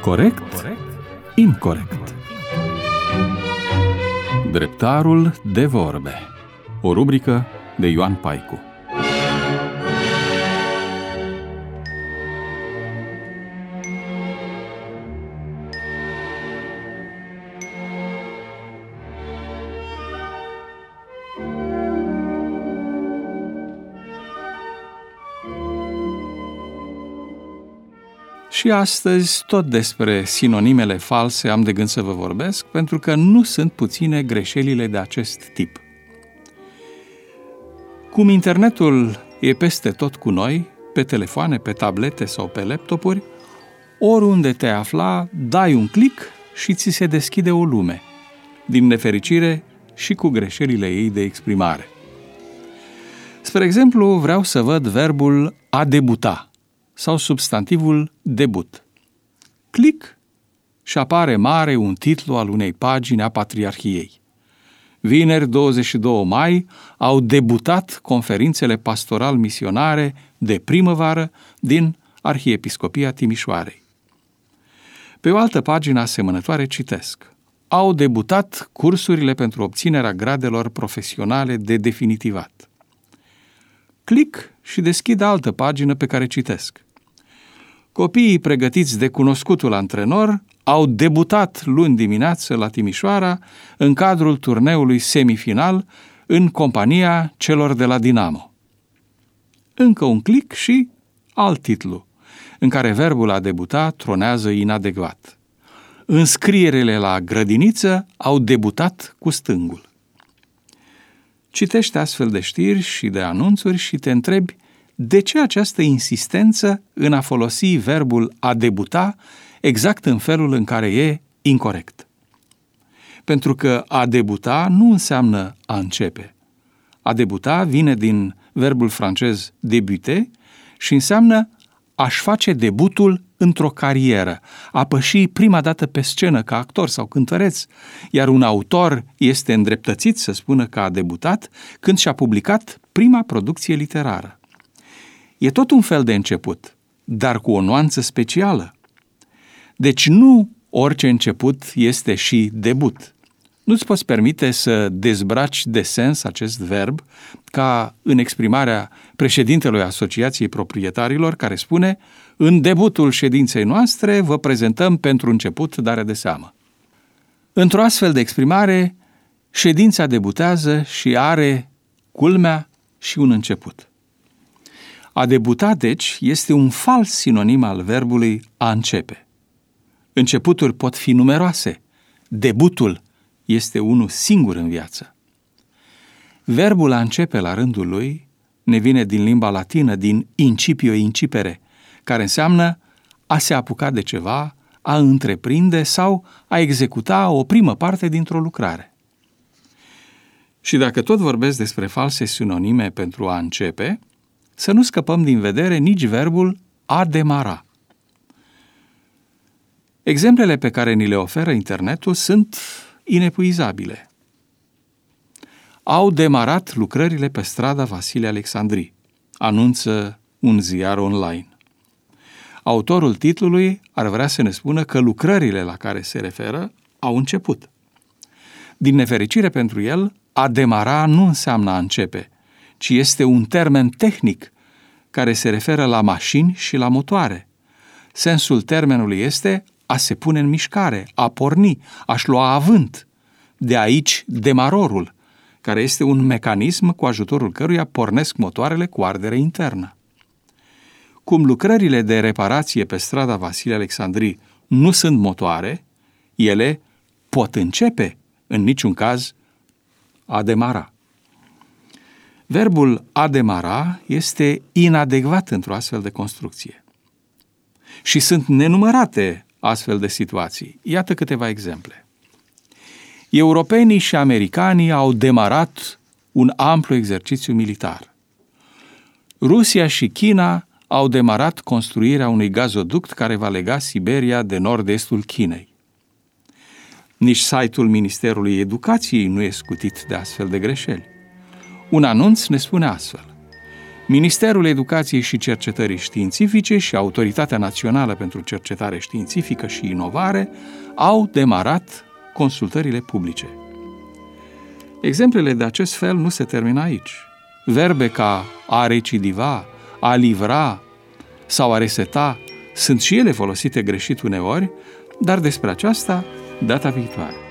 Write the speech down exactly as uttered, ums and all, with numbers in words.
Corect? Incorect. Dreptarul de vorbe. O rubrică de Ioan Paicu. Și astăzi tot despre sinonimele false am de gând să vă vorbesc, pentru că nu sunt puține greșelile de acest tip. Cum internetul e peste tot cu noi, pe telefoane, pe tablete sau pe laptopuri, oriunde te afla, dai un click și ți se deschide o lume, din nefericire și cu greșelile ei de exprimare. Spre exemplu, vreau să văd verbul a debuta sau substantivul debut. Click și apare mare un titlu al unei pagini a Patriarhiei. Vineri, douăzeci și doi mai, au debutat conferințele pastoral-misionare de primăvară din Arhiepiscopia Timișoarei. Pe o altă pagină asemănătoare citesc: au debutat cursurile pentru obținerea gradelor profesionale de definitivat. Click și deschid altă pagină pe care citesc: copiii pregătiți de cunoscutul antrenor au debutat luni dimineață la Timișoara în cadrul turneului semifinal în compania celor de la Dinamo. Încă un click și alt titlu, în care verbul a debuta tronează inadecvat. Înscrierile la grădiniță au debutat cu stângul. Citești astfel de știri și de anunțuri și te întrebi de ce această insistență în a folosi verbul a debuta exact în felul în care e incorect. Pentru că a debuta nu înseamnă a începe. A debuta vine din verbul francez débuter și înseamnă a-și face debutul într-o carieră, a păși prima dată pe scenă ca actor sau cântăreț, iar un autor este îndreptățit să spună că a debutat când și-a publicat prima producție literară. E tot un fel de început, dar cu o nuanță specială. Deci nu orice început este și debut. Nu-ți poți permite să dezbraci de sens acest verb, ca în exprimarea președintelui Asociației Proprietarilor, care spune: în debutul ședinței noastre vă prezentăm pentru început darea de seamă. Într-o astfel de exprimare, ședința debutează și are, culmea, și un început. A debuta, deci, este un fals sinonim al verbului a începe. Începuturi pot fi numeroase. Debutul este unul singur în viață. Verbul a începe la rândul lui ne vine din limba latină, din incipio incipere, care înseamnă a se apuca de ceva, a întreprinde sau a executa o primă parte dintr-o lucrare. Și dacă tot vorbesc despre false sinonime pentru a începe, să nu scăpăm din vedere nici verbul a demara. Exemplele pe care ni le oferă internetul sunt inepuizabile. Au demarat lucrările pe strada Vasile Alexandri, anunță un ziar online. Autorul titlului ar vrea să ne spună că lucrările la care se referă au început. Din nefericire pentru el, a demara nu înseamnă a începe, ci este un termen tehnic care se referă la mașini și la motoare. Sensul termenului este a se pune în mișcare, a porni, a-și lua avânt. De aici demarorul, care este un mecanism cu ajutorul căruia pornesc motoarele cu ardere internă. Cum lucrările de reparație pe strada Vasile Alexandri nu sunt motoare, ele pot începe, în niciun caz, a demara. Verbul a demara este inadecvat într-o astfel de construcție. Și sunt nenumărate astfel de situații. Iată câteva exemple. Europenii și americanii au demarat un amplu exercițiu militar. Rusia și China au demarat construirea unui gazoduct care va lega Siberia de nord-estul Chinei. Nici site-ul Ministerului Educației nu e scutit de astfel de greșeli. Un anunț ne spune astfel: Ministerul Educației și Cercetării Științifice și Autoritatea Națională pentru Cercetare Științifică și Inovare au demarat consultările publice. Exemplele de acest fel nu se termină aici. Verbe ca a recidiva, a livra sau a reseta sunt și ele folosite greșit uneori, dar despre aceasta data viitoare.